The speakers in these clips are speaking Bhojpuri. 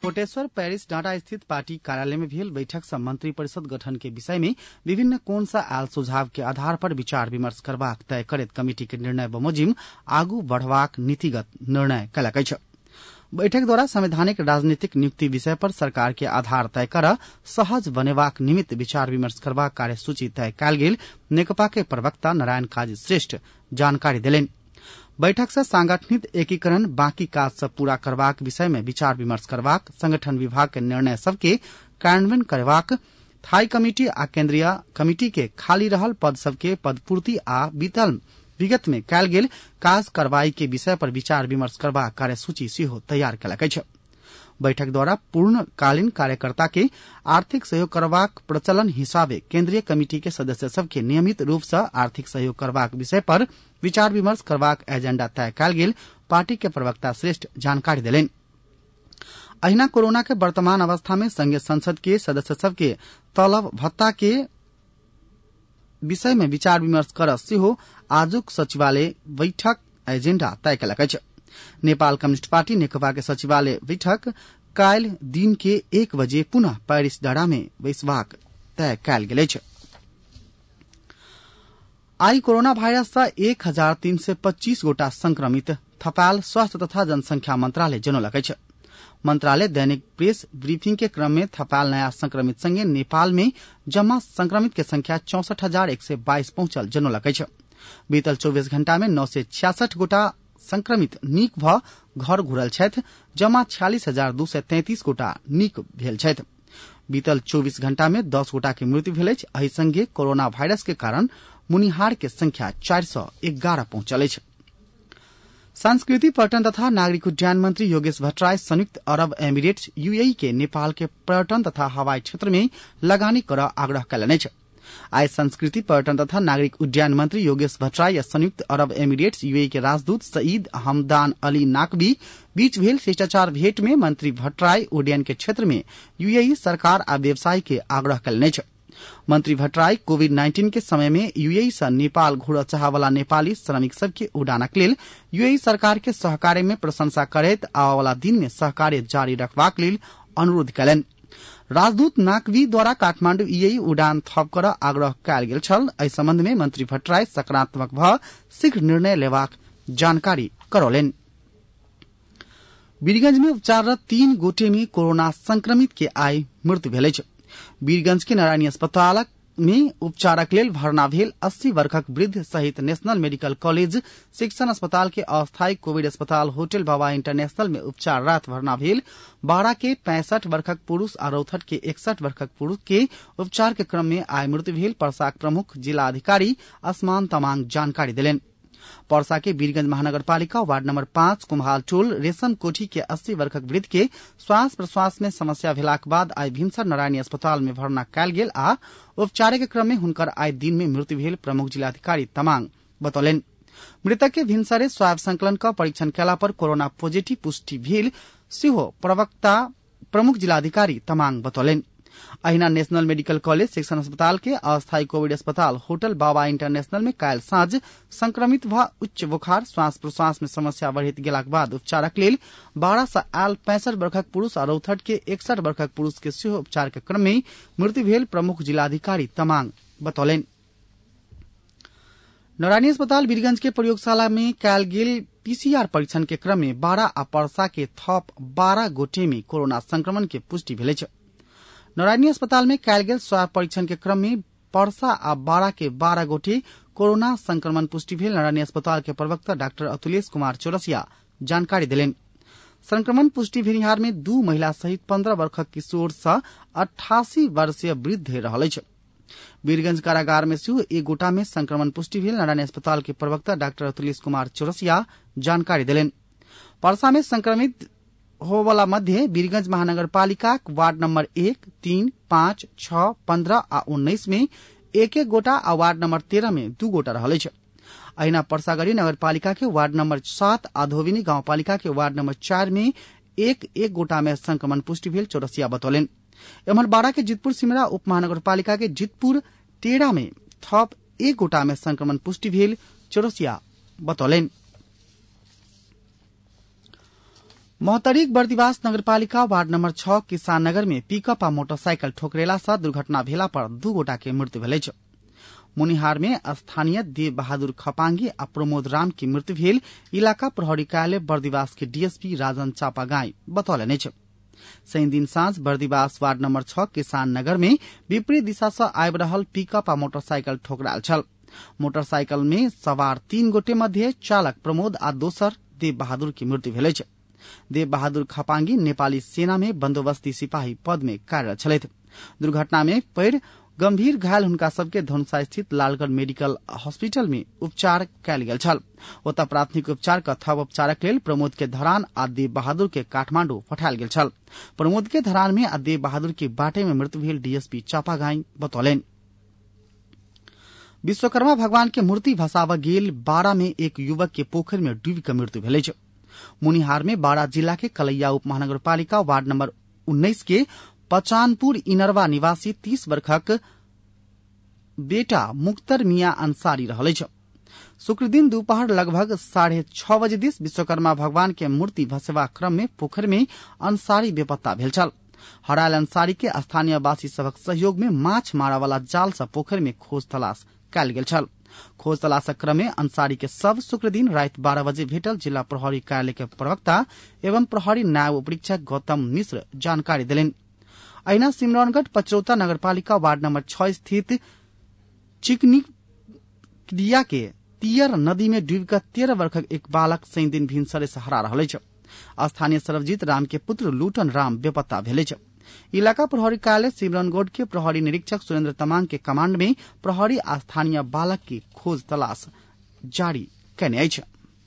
कोटेश्वर पेरिस डाँडा स्थित पार्टी कार्यालय में भेल बैठक से मंत्री परिषद गठन के विषय में विभिन्न कोण से आयल सुझाव के आधार पर विचार विमर्श करबाक तय करैत कमिटी के निर्णय बमोजिम आगू बढ़बाक नीतिगत निर्णय कयलक अछि। बैठक द्वारा संवैधानिक राजनीतिक नियुक्ति विषय पर सरकार के आधार तय कर सहज बनेबाक निमित्त विचार विमर्श करबाक कार्यसूची तय कयल गेल नेकपा के प्रवक्ता नारायण काजी श्रेष्ठ जानकारी देलनि। बैठक से सांगठनिक एकीकरण बाकी काज से पूरा करबाक विषय में विचार विमर्श करबाक, संगठन विभाग के निर्णय सबके कार्यान्वयन करबाक, थाई कमिटी आ केंद्रीय कमिटी के खाली रहल पद सबके पदपूर्ति आ विगत में कयल गेल काज कार्रवाई के विषय पर विचार विमर्श करबाक कार्यसूची सेहो तैयार कयलक अछि। बैठक द्वारा पूर्णकालीन कार्यकर्ता के आर्थिक सहयोग करबाक प्रचलन हिसाबे केंद्रीय कमिटी के सदस्य सबके नियमित रूप से आर्थिक सहयोग करबाक विषय पर विचार विमर्श करबाक एजेंडा तय कयल गेल पार्टी के प्रवक्ता श्रेष्ठ जानकारी देलनि। अहिना कोरोना के वर्तमान अवस्था में संघीय संसद के सदस्य सबके तलब भत्ता के विषय में विचार विमर्श कर सेहो आजुक सचिवालय बैठक एजेंडा तय कयलक अछि। नेपाल कम्युनिस्ट पार्टी नेकपा के सचिवालय बैठक काल्हि दिन के 1 बजे पुनः पेरिस डाँडा में बैसबाक तय कयल गेल अछि। आई कोरोना भाइरस से 1325 गोटा संक्रमित थपाल स्वास्थ्य तथा जनसंख्या मंत्रालय जनौलक अछि। मंत्रालय दैनिक प्रेस ब्रीफिंग के क्रम में थपाल नया संक्रमित संगे नेपाल में जमा संक्रमित के संख्या 64,122 पहुंचल जनौलक अछि। बीतल 24 घंटा में 966 गोटा संक्रमित नीक भ घर घुरल छथि, जमा 46,233 गोटा नीक भेल छथि। बीतल 24 घंटा में 10 गोटा के मृत्यु भेल अछि। एहि संगे कोरोना वायरस के कारण मुनिहार के संख्या 411 पहुंचल अछि। संस्कृति पर्यटन तथा नागरिक उड्डयन मंत्री योगेश भट्टराय संयुक्त अरब एमिरेट्स यूएई के नेपाल के पर्यटन तथा हवाई क्षेत्र में लगानी कर आग्रह कयलनि अछि। आज संस्कृति पर्यटन तथा नागरिक उड्डयन मंत्री योगेश भट्टराय या संयुक्त अरब एमिरेट्स यूएई के राजदूत सईद हमदान अली नाकवी बीच भेल शिष्टाचार भेंट में मंत्री भट्टराय उड्डयन के क्षेत्र में यूएई सरकार आ व्यवसायी के आग्रह कयलनि अछि। मंत्री भट्टराय कोविड-19 के समय में यूएई से नेपाल घुरय चाहवला नेपाली श्रमिक सबके उड़ानक लेल यूएई सरकार के सहकार्य में प्रशंसा करैत आबयवला दिन में सहकार्य जारी रखबाक लेल अनुरोध कयलनि। राजदूत नाकवी द्वारा काठमांडू यूएई उड़ान थप कर आग्रह कयल गेल छल। एहि संबंध में मंत्री भट्टराय सकारात्मक भ शीघ्र निर्णय लेबाक जानकारी करौलनि। वीरगंज में उपचाररत 3 गोटे में कोरोना संक्रमित के आई मृत्यु भेल अछि। वीरगंज के नारायणी अस्पताल में उपचारक लेल भर्ना भेल 80 वर्षक वृद्ध सहित नेशनल मेडिकल कॉलेज शिक्षण अस्पताल के अस्थायी कोविड अस्पताल होटल बाबा इंटरनेशनल में उपचाररत भर्ना भेल 12 के 65 वर्षक पुरुष आ रौथट के 61 वर्षक पुरुष के उपचार के क्रम में आई मृत्यु भेल पर्साक प्रमुख जिला अधिकारी आसमान तमांग जानकारी देलनि। पर्सा के वीरगंज महानगरपालिका वार्ड नंबर 5 कुम्हाल टोल रेशम कोठी के 80 वर्षक वृद्ध के श्वास प्रश्वास में समस्या भेलाक बाद आई भिनसर नारायणी अस्पताल में भर्ना कयल गेल आ उपचार के क्रम में हुनकर आई दिन में मृत्यु भेल प्रमुख जिलाधिकारी तमांग बतौलनि। मृतक के भिनसरे स्वाब संकलन का परीक्षण कयला पर कोरोना पॉजिटिव पुष्टि भेल सेहो प्रवक्ता प्रमुख जिलाधिकारी तमांग बतौलनि। अहिना नेशनल मेडिकल कॉलेज शिक्षण अस्पताल के अस्थायी कोविड अस्पताल होटल बाबा इंटरनेशनल में काल्हि साँझ संक्रमित भ उच्च बुखार श्वास प्रश्वास में समस्या बढ़ैत गेलाक बाद उपचारक लेल 12 से आयल 65 वर्षक पुरुष आ रौथट के 61 वर्षक पुरुष के सेहो उपचार के क्रम में मृत्यु भेल प्रमुख जिलाधिकारी तमांग बतौलनि। नारायणी अस्पताल वीरगंज के प्रयोगशाला में कयल गेल पीसीआर परीक्षण के क्रम में 12 आ पर्सा के थप 12 गोटे में कोरोना संक्रमण के पुष्टि भेल अछि। नारायणी अस्पताल में कयल गेल स्वाब परीक्षण के क्रम में पर्सा आ 12 के 12 गोटे कोरोना संक्रमण पुष्टि भेल नारायणी अस्पताल के प्रवक्ता डॉक्टर अतुलेश कुमार चौरसिया जानकारी देलनि। संक्रमण पुष्टि भेनिहार में 2 महिला सहित 15 वर्षक किशोर से 88 वर्षीय वृद्ध रहल अछि। वीरगंज कारागार में सेहो 1 गोटा में संक्रमण पुष्टि भेल नारायणी अस्पताल के प्रवक्ता डॉक्टर अतुलेश कुमार चौरसिया जानकारी देलनि। पर्सा में संक्रमित होवला मध्य वीरगंज महानगरपालिका वार्ड नंबर 1, 3, 5, 6, 15 आ 19 में 1-1 गोटा आ वार्ड नंबर 13 में 2 गोटा रहल अछि। अहिना परसागढ़ी नगरपालिका के वार्ड नंबर 7 आ धोबिनी गांवपालिका के वार्ड नंबर 4 में 1-1 गोटा में संक्रमण पुष्टि भेल चौरसिया बतौलनि। एम्हर 12 के जितपुर सिमरा उप महानगरपालिका के जितपुर टेढ़ा में थप 1 गोटा में संक्रमण पुष्टि भेल चौरसिया बतौलनि। मोहतरीक बर्दिवास नगरपालिका वार्ड नंबर 6 किसान नगर में पिकअप आ मोटरसाइकिल ठोकरेला से दुर्घटना भेला पर 2 गोटा के मृत्यु भेल। मुनिहार में स्थानीय देव बहादुर खपांगी आ प्रमोद राम की मृत्यु भेल इलाका प्रहरी कार्यालय बर्दिवास के डीएसपी राजन चापागाई बतौलनि। शनि दिन साँझ बर्दिवास वार्ड नंबर 6 किसान नगर में विपरीत दिशा से आबि रहल पिकअप आ मोटरसाइकिल ठोकराल छल। मोटरसाइकिल में सवार 3 गोटे मध्य चालक प्रमोद आ दोसर देव बहादुर की मृत्यु भेल। देव बहादुर खपांगी नेपाली सेना में बंदोबस्ती सिपाही पद में कार्यरत छलथि। दुर्घटना में पैर गंभीर घायल हुनका सबके धनुषा स्थित लालगढ़ मेडिकल हॉस्पिटल में उपचार कयल गेल छल। ओतऽ प्राथमिक उपचार का थप उपचारक लेल प्रमोद के धरान आ देव बहादुर के काठमांडू पठायल गेल छल। प्रमोद के धरान में आ देव बहादुर के बाटे में मृत्यु भेल डीएसपी चापागाई बतौलनि। विश्वकर्मा भगवान के मूर्ति भसाव गेल बाड़ा में एक युवक के पोखर में डूबी के मृत्यु भेल। मुनिहार में बाड़ा जिला के कलैया उप महानगरपालिका वार्ड नंबर 19 के पचानपुर इनरवा निवासी 30 वर्षक बेटा मुख्तर मिया अंसारी रहल। शुक्र दिन दोपहर लगभग 6:30 बजे दिस विश्वकर्मा भगवान के मूर्ति भसेवा क्रम में पोखर में अंसारी बेपत्ता भेल छल। हरायल अंसारी के स्थानीय वासी सभक सहयोग में माछ मारा वाला जाल से पोखर में खोज तलाश कयल गेल छल। खोज तलाशक क्रम में अंसारी के शव शुक्र दिन रात 12 बजे भेटल जिला प्रहरी कार्यालय के प्रवक्ता एवं प्रहरी नायब उपरीक्षक गौतम मिश्र जानकारी देलनि। अहिना सिमरौनगढ़ पचरौता नगरपालिका वार्ड नंबर 6 स्थित चिकनी क्रिया के तियर नदी में डूबिकर 13 वर्षक एक बालक शनि दिन भिनसरे से हरा रहल। स्थानीय सर्वजीत राम के पुत्र लूटन राम बेपत्ता भेल। इलाका प्रहरी कार्यालय सिमरौनगढ़ के प्रहरी निरीक्षक सुरेंद्र तमांग के कमांड में प्रहरी आ स्थानीय बालक की खोज तलाश जारी कयने अछि।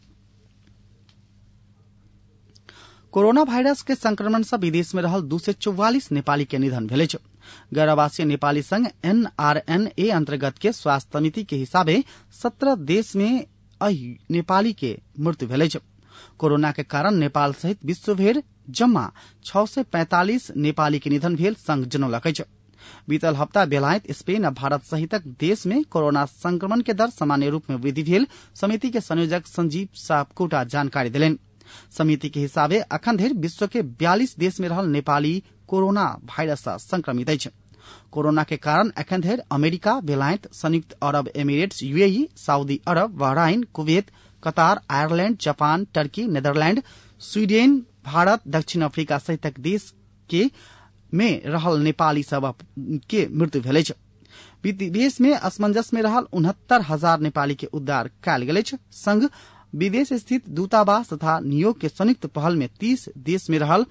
कोरोना वायरस के संक्रमण से विदेश में रहल 244 नेपाली के निधन भेल। गैर आवासीय नेपाली संघ NRNA अंतर्गत के स्वास्थ्य समिति के हिसाबे 17 देश में नेपाली के मृत्यु भेल। कोरोना के कारण नेपाल सहित विश्व भर जम्मा 645 नेपाली के निधन भेल संघ जनौलक। बीतल हप्ता बेलायत स्पेन आ भारत सहितक देश में कोरोना संक्रमण के दर सामान्य रूप में वृद्धि भेल समिति के संयोजक संजीव सापकोटा जानकारी देलनि। समिति के हिसाबे अखन धरि विश्व के 42 देश में रहल नेपाली कोरोना वायरस से संक्रमित अछि। कोरोना के कारण अखन धरि अमेरिका, बेलायत, संयुक्त अरब एमिरेट्स, यूएई, सऊदी अरब, Bahrain, Kuwait, Qatar, Ireland, Japan, Turkey, Netherland, Sweden, Bharat, दक्षिण अफ्रीका सहितक देश के में रहल नेपाली सब के मृत्यु भेल। विदेश में असमंजस में रहल 69,000 नेपाली के उद्धार कयल गेल। संघ विदेश स्थित दूतावास तथा नियोग के संयुक्त पहल में 30 देश में रहल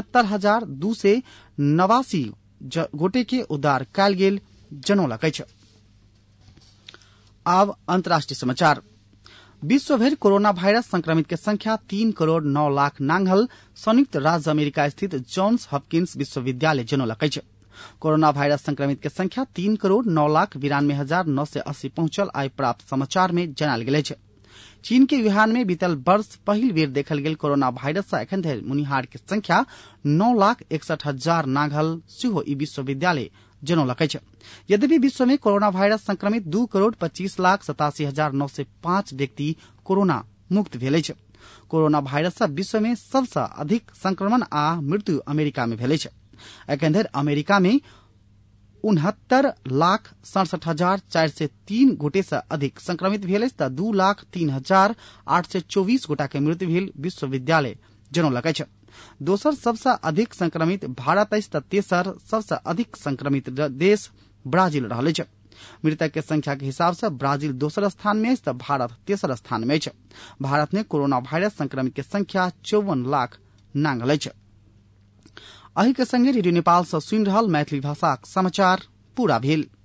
69,289 गोटे के उद्धार कयल गेल जनौलक अछि। आब अंतर्राष्ट्रीय समाचार। विश्व भर कोरोना वायरस संक्रमित के संख्या 3 करोड़ 9 लाख नांगल संयुक्त राज्य अमेरिका स्थित जॉन्स हॉपकिंस विश्वविद्यालय जनौलक अछि। कोरोना वायरस संक्रमित के संख्या 3 करोड़ 9 लाख 92,980 पहुंचल आइ प्राप्त समाचार में जनाल गेल अछि। चीन के वुहान में बीतल वर्ष पहिल बेर देखल गेल कोरोना वायरस से एखन धरि मुनिहार के संख्या 9,61,000 नांगल सेहो ई विश्वविद्यालय जनौलक अछि। यद्यपि विश्व में कोरोना वायरस संक्रमित 2 करोड़ 25,87,905 व्यक्ति कोरोना मुक्त भेल अछि। कोरोना वायरस से विश्व में सबसे अधिक संक्रमण आ मृत्यु अमेरिका में भेल अछि। एखन धरि अमेरिका में 69,67,403 गोटे से अधिक संक्रमित भेल अछि तऽ 2,03,824 गोटा के मृत्यु भेल विश्वविद्यालय जनौलक अछि। दोसर सबसे अधिक संक्रमित भारत अछि तऽ तेसर सबसे अधिक संक्रमित देश ब्राजील रहल अछि। मृतक के संख्या के हिसाब से ब्राजील दोसर स्थान में अछि तऽ भारत तेसर स्थान में अछि। भारत में कोरोना वायरस संक्रमित के संख्या 54 लाख नांगल अछि। अहि के संगे रेडियो नेपाल से सुनि रहल मैथिली भाषाक समाचार पूरा भेल।